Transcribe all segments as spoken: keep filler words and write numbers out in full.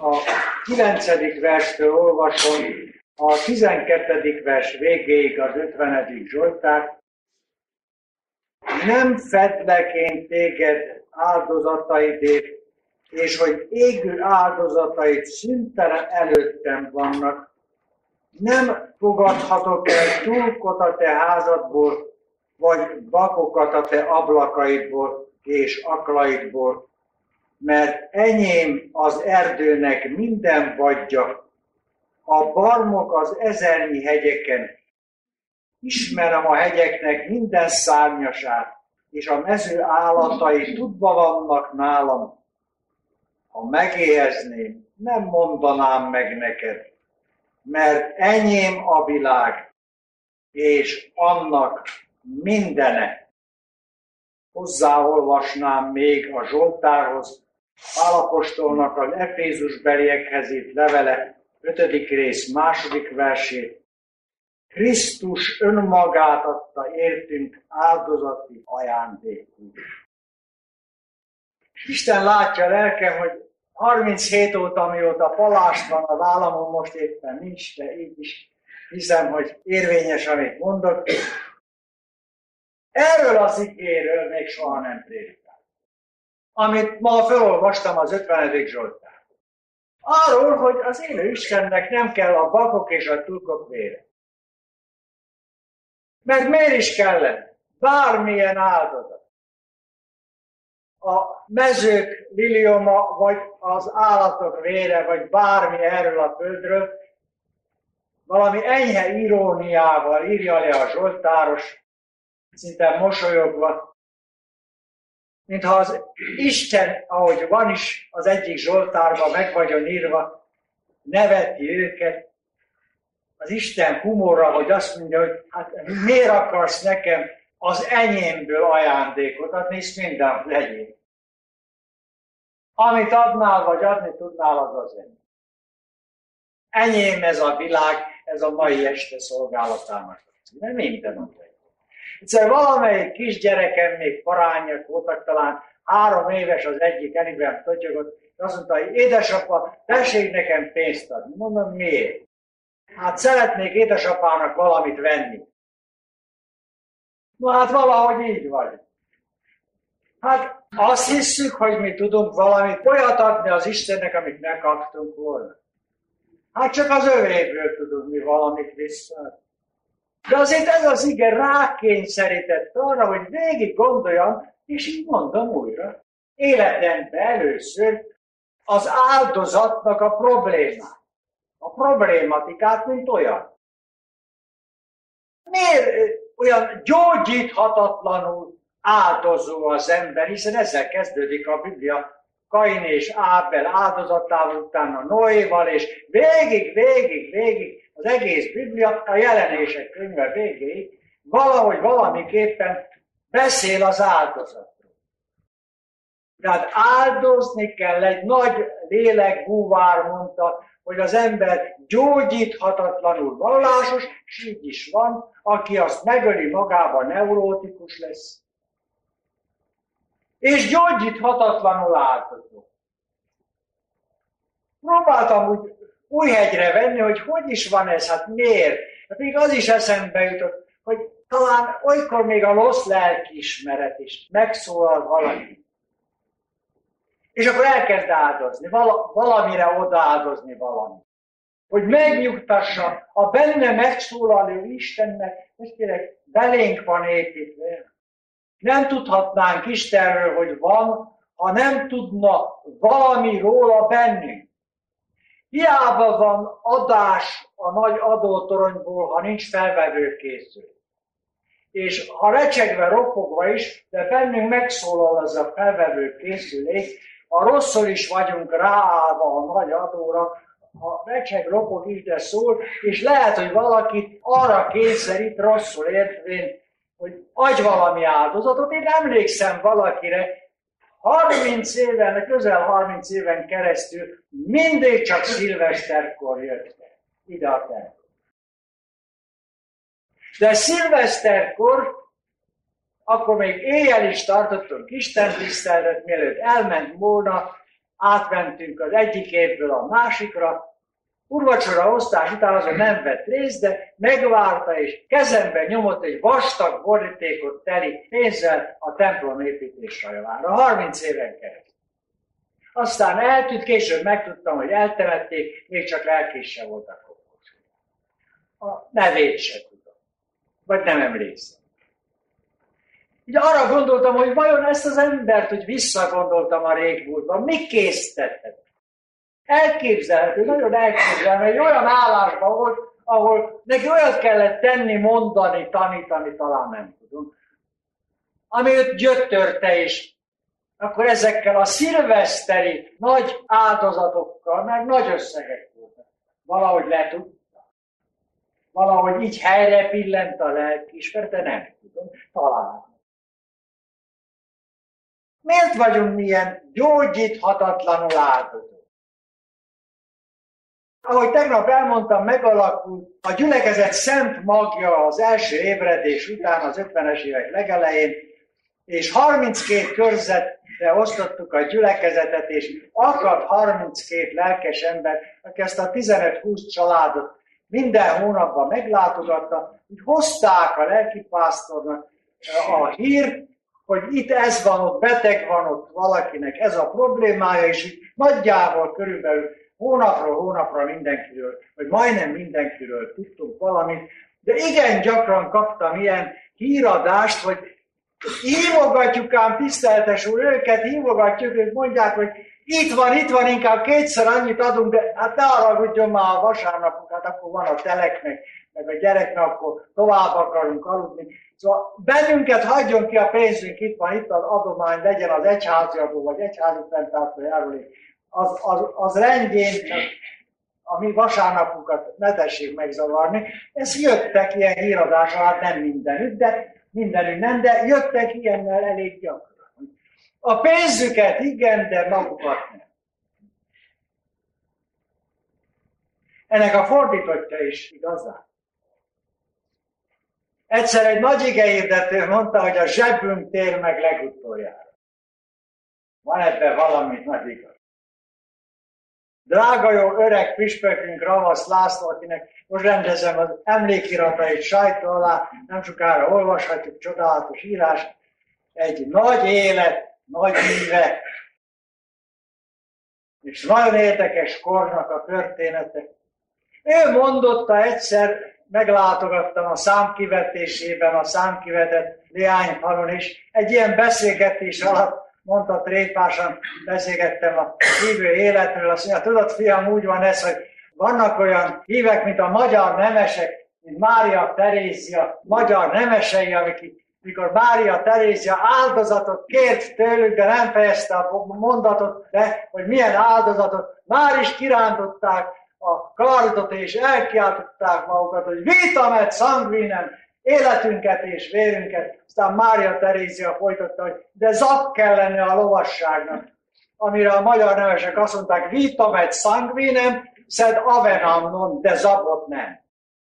a kilencedik verstől olvasom a tizenkettedik vers végéig az ötvenedik Zsoltár. Nem fedlek én téged áldozataidért, és hogy égő áldozataid szüntelen előttem vannak. Nem fogadhatok el túlkot a te házadból, vagy bakokat a te ablakaidból és aklaidból, mert enyém az erdőnek minden vadja, a barmok az ezernyi hegyeken. Ismerem a hegyeknek minden szárnyasát, és a mező állatai tudva vannak nálam. Ha megéhezném, nem mondanám meg neked, mert enyém a világ, és annak mindene. Hozzáolvasnám még a Zsoltárhoz, Pál apostolnak az Efézusbeliekhez írt levele, ötödik rész, második versét. Krisztus önmagát adta értünk áldozati ajándékul. Isten látja lelkem, hogy harminchét óta, mióta palást van az államon, most éppen nincs, de így is hiszem, hogy érvényes, amit mondok. Erről az igéről még soha nem prédikál. Amit ma felolvastam az ötvenedik Zsoltár. Arról, hogy az élő Istennek nem kell a bakok és a turkok vére. Mert miért is kellene? Bármilyen áldozat. A mezők lilioma, vagy az állatok vére, vagy bármi erről a földről, valami enyhe iróniával írja le a zsoltáros, szinte mosolyogva, mintha az Isten, ahogy van is az egyik zsoltárban meg vagyon írva, neveti őket, az Isten humorra, hogy azt mondja, hogy hát miért akarsz nekem az enyémből ajándékot adni, és minden legyél. Amit adnál, vagy adni tudnál, az az enyém. Enyém ez a világ, ez a mai este szolgálatának. De minden adja. Egyszer valamelyik kisgyerekem, még parányak voltak, talán három éves az egyik, Eliben totyogott, és azt mondta, hogy édesapa, tessék nekem pénzt adni. Mondom, miért? Hát szeretnék édesapának valamit venni. Na hát valahogy így vagy. Hát azt hisszük, hogy mi tudunk valamit olyat adni az Istennek, amit megkaptunk volna. Hát csak az övéből tudunk mi valamit vissza. De azért ez az ige rákényszerített arra, hogy végig gondoljam, és így mondom újra. Életemben először az áldozatnak a problémát. A problématikát, mint olyan. Miért olyan gyógyíthatatlanul áldozó az ember, hiszen ezzel kezdődik a Biblia, Kain és Ábel áldozatával, utána Noéval, és végig, végig, végig az egész Biblia, a Jelenések könyve végéig valahogy valamiképpen beszél az áldozatról. Tehát áldozni kell, egy nagy lélekbúvár mondta, hogy az ember gyógyíthatatlanul vallásos, és így is van, aki azt megöli magába, neurótikus lesz. És gyógyíthatatlanul áldozó. Próbáltam úgy Újhegyre venni, hogy hogy is van ez, hát miért? Hát még az is eszembe jutott, hogy talán olykor még a rossz lelkiismeret is megszólal valami. És akkor elkezd áldozni, vala, valamire odaáldozni valamit. Hogy megnyugtassa a benne megszólaló Istennek, hogy kérlek, belénk van építve. Nem tudhatnánk Istenről, hogy van, ha nem tudna valami róla bennünk. Hiába van adás a nagy adótoronyból, ha nincs felvevőkészül. És ha recsegve, ropogva is, de bennünk megszólal ez a felvevőkészülék, ha rosszul is vagyunk ráállva a nagy adóra, ha recseg, ropog is, de szól, és lehet, hogy valakit arra kényszerít rosszul értvén, hogy adj valami áldozatot. Én emlékszem valakire, harminc éven, közel harminc éven keresztül mindig csak szilveszterkor jött ide a templomba. De szilveszterkor, akkor még éjjel is tartottunk istentiszteletet, mielőtt elment volna, átmentünk az egyik évből a másikra. Úrvacsora osztás után azon nem vett részt, de megvárta és kezemben nyomott egy vastag borítékot teli pénzzel a templom építésre javára. harminc éven keresztül. Aztán eltűnt, később megtudtam, hogy eltemették, még csak lelkése volt a kokos. A nevét se tudom. Vagy nem emlékszem. Ugye arra gondoltam, hogy vajon ezt az embert, hogy visszagondoltam a régmúltban, mi késztetett? Elképzelhető, nagyon elképzelhető, hogy olyan állásban volt, ahol neki olyat kellett tenni, mondani, tanítani, talán nem tudom, ami őt gyötörte is. Akkor ezekkel a szilveszteri nagy áldozatokkal, meg nagy összegek voltak. Valahogy letudta. Valahogy így helyre pillent a lelkiismeret, de nem tudom, talán. Miért vagyunk milyen gyógyíthatatlanul áldozatok? Ahogy tegnap elmondtam, megalakult a gyülekezet szent magja az első ébredés után, az ötvenes évek legelején, és harminckét körzetre osztottuk a gyülekezetet, és akadt harminckét lelkes ember, aki ezt a tizenöt-húsz családot minden hónapban meglátogatta, hogy hozták a lelkipásztornak a hírt, hogy itt ez van, ott beteg van, ott valakinek ez a problémája, és így nagyjából körülbelül hónapról hónapra mindenkiről, vagy majdnem mindenkiről tudtunk valamit, de igen gyakran kaptam ilyen híradást, hogy hívogatjuk ám, tiszteltes úr, őket hívogatjuk, ők mondják, hogy itt van, itt van, inkább kétszer annyit adunk, de hát ne haragudjon már a vasárnapok, hát akkor van a teleknek, meg a gyereknek, akkor tovább akarunk aludni. Szóval bennünket hagyjon ki a pénzünk, itt van, itt az adomány, legyen az egyházi adó, vagy egyházi fenntartó járulék. Az, az, az rendjén, csak a mi vasárnapunkat ne tessék megzavarni. Ez jöttek ilyen híradásra, hát nem mindenütt, de mindenütt nem, de jöttek ilyennel elég gyakran. A pénzüket igen, de magukat nem. Ennek a fordítottja is igazán. Egyszer egy nagy igehirdető mondta, hogy a zsebünk tér meg legutoljára. Van ebben valami nagy igaz. Drága jó öreg püspökünk, Ravasz László, akinek most rendezem az emlékiratait sajtó alá, nem sokára olvashatjuk, csodálatos írás, egy nagy élet, nagy műve, és nagyon érdekes kornak a története. Ő mondotta egyszer, meglátogattam a számkivetésében, a számkivetett Leányfalun, és egy ilyen beszélgetés alatt mondta tréfásan, beszélgettem a hívő életről, azt mondja, tudod fiam, úgy van ez, hogy vannak olyan hívek, mint a magyar nemesek, mint Mária Terézia, magyar nemesei, amik, mikor Mária Terézia áldozatot kért tőlük, de nem fejezte a mondatot, de hogy milyen áldozatot, már is kirántották a kardot, és elkiáltották magukat, hogy vitam et sanguinem, életünket és vérünket. Aztán Mária Terézia folytatta, hogy de zak kell lenni a lovasságnak. Amire a magyar nevesek azt mondták, vitam et sanguinem, sed avenam non, de zabot nem.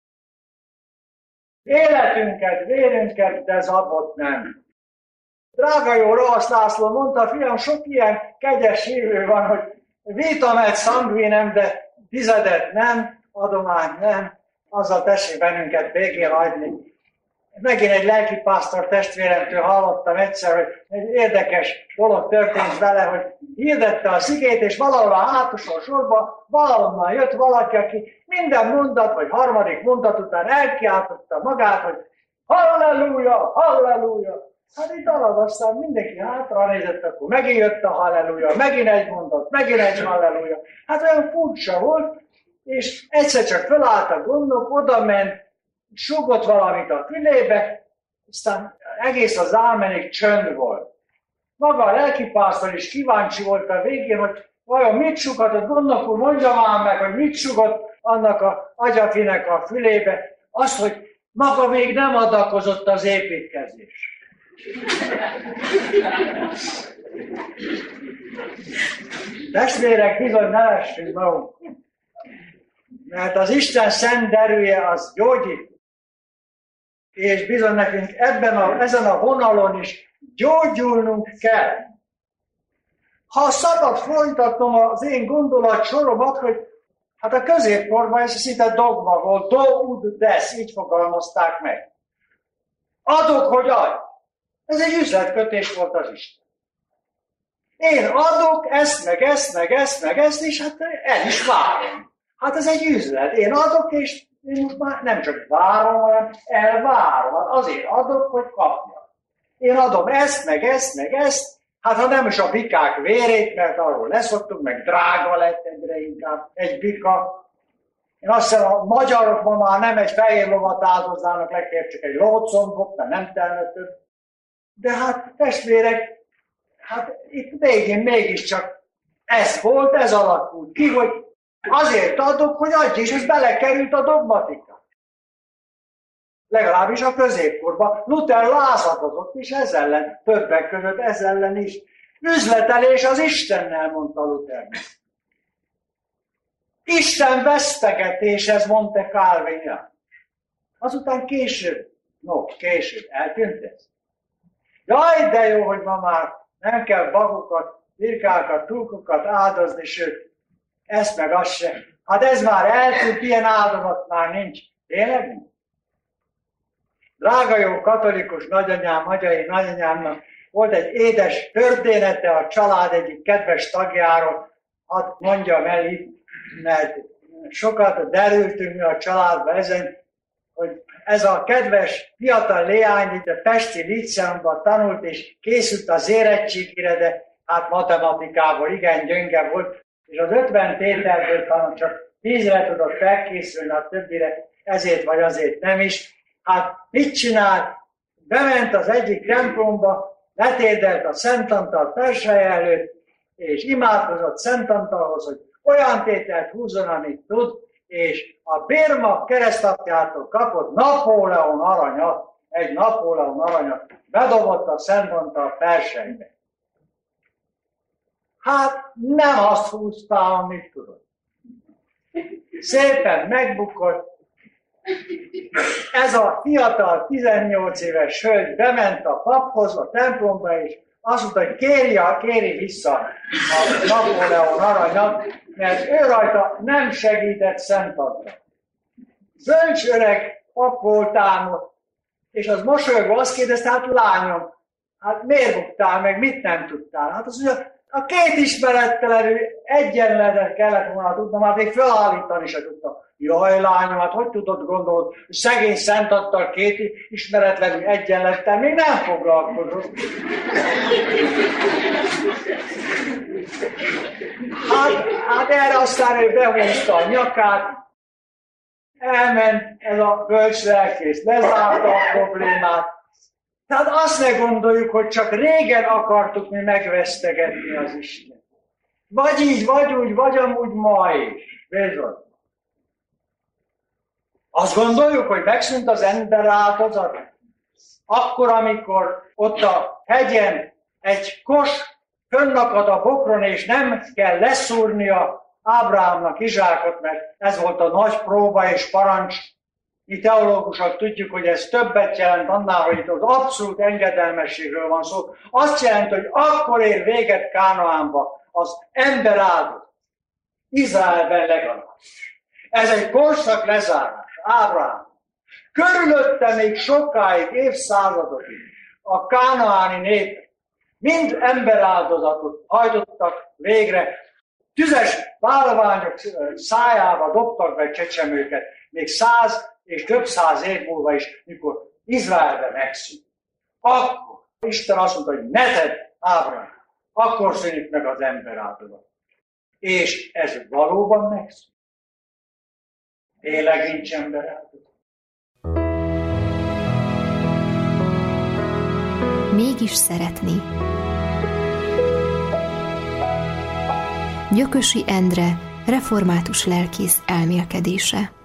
Életünket, vérünket, de zabot nem. Drága jó Ravasz László mondta, fiam, sok ilyen kegyes hívő van, hogy vitam et sanguinem, de tizedet nem, adomány nem, azzal tessék bennünket végén hagyni. Megint egy lelkipásztor testvéremtől hallottam egyszer, hogy egy érdekes dolog történt vele, hogy hirdette a igét, és valahol a hátosó sorba valahonnan jött valaki, aki minden mondat, vagy harmadik mondat után elkiáltotta magát, hogy halleluja, halleluja. Hát itt alad aztán mindenki hátra nézett, akkor megint jött a halleluja, megint egy mondat, megint egy halleluja. Hát olyan furcsa volt, és egyszer csak felállt a gondok, oda ment, súgott valamit a fülébe, aztán egész az ámenig csönd volt. Maga a lelkipásztor is kíváncsi volt a végén, hogy vajon mit sugatott, gondok úr, mondja már meg, hogy mit sugott annak a agyafinek a fülébe. Azt, hogy maga még nem adakozott az építkezés. Testvérek, bizony nevessünk magunk. Mert az Isten szent erője az gyógyít. És bizony nekünk ebben a, ezen a vonalon is gyógyulnunk kell. Ha szabad folytatnom az én gondolatsoromat, hogy hát a középkorban ez szinte dogma volt, do, ud, des, így fogalmazták meg. Adok, hogy adj. Ez egy üzletkötés volt az Isten. Én adok ezt, meg ezt, meg ezt, meg ezt, és hát el is várom. Hát ez egy üzlet. Én adok, és én most már nem csak várom, hanem elvárom. Azért adok, hogy kapjam. Én adom ezt, meg ezt, meg ezt, hát ha nem is a bikák vérét, mert arról leszoktunk, meg drága lett egyre inkább egy bika. Én azt hiszem, a magyarok ma már nem egy fehér lovat áldoznának, legfeljebb csak egy lócombot, mert nem telne több. De hát testvérek, hát itt végén mégiscsak ez volt, ez alakult ki, hogy azért adok, hogy adj, és ez belekerült a dogmatika. Legalábbis a középkorban. Luther lázadozott is ez ellen, többek között ez ellen is. Üzletelés az Istennel, mondta Luther. Isten vesztegetés, ez mondta Calvin. Azután később, no, később, eltűnt ez. Jaj, de jó, hogy ma már nem kell bagokat, birkákat, túlkokat áldozni, sőt, ezt meg azt sem. Hát ez már eltűnt, ilyen áldozat már nincs. Tényleg nincs? Drága jó katolikus nagyanyám, magyai nagyanyámnak volt egy édes története a család egyik kedves tagjáról, hadd mondjam el itt, mert sokat derültünk mi a családba ezen, hogy ez a kedves fiatal leány itt a Pesti Líceumban tanult, és készült az érettségére, de hát matematikában igen gyönge volt, és az ötven tételből talán csak tízre tudott felkészülni, a többire ezért vagy azért nem is. Hát mit csinált? Bement az egyik templomba, letérdelt a Szent Antal persely előtt, és imádkozott Szent Antalhoz, hogy olyan tételt húzzon, amit tud, és a Bérma keresztapjától kapott Napóleon aranyat, egy Napóleon aranyat bedobott a Szent Antal perselybe. Hát nem azt húztál, amit tudod. Szépen megbukott. Ez a fiatal tizennyolc éves hölgy bement a paphoz, a templomba, és azt mondta, hogy kérje, kéri vissza a Napóleon aranyat, mert ő rajta nem segített Szent Antal. Bölcs öreg pap volt ám ott, és az mosolyogva azt kérdezte, hát lányom, hát miért buktál meg, mit nem tudtál? Hát azt mondja, a két ismerettelenül egyenletet kellett volna tudnom, hát még felállítani se tudtam. Jaj, lányom, hát hogy tudod gondolod, hogy szegény Szent Antal két ismeretlenül egyenlettel még nem foglalkozott. Hát, hát erre aztán ő behúzta a nyakát, elment ez a bölcs lelkész, lezárta a problémát. Tehát azt ne gondoljuk, hogy csak régen akartuk mi megvesztegetni az Isten. Vagy így, vagy úgy, vagy amúgy ma is. Bizony. Azt gondoljuk, hogy megszűnt az ember áldozat. Akkor, amikor ott a hegyen egy kos fönnakad a bokron, és nem kell leszúrnia Ábrahámnak Izsákot, mert ez volt a nagy próba és parancs. Mi teológusok tudjuk, hogy ez többet jelent annál, hogy itt az abszolút engedelmességről van szó. Azt jelenti, hogy akkor ér véget Kánaánba az ember áldozat. Izraelben legalábbis. Ez egy korszak lezárás. Ábrahám. Körülötte még sokáig, évszázadokig a kánaáni nép mind emberáldozatot hajtottak végre. Tüzes bálványok szájába dobtak be csecsemőket, még száz és több száz év múlva is, mikor Izraelben megszűnt. Akkor Isten azt mondta, hogy ne tedd, Ábrahám, akkor szűnik meg az emberáldozat. És ez valóban megszűnt. Tényleg nincs emberáldozat. Mégis szeretni. Gyökösi Endre, református lelkész elmélkedése.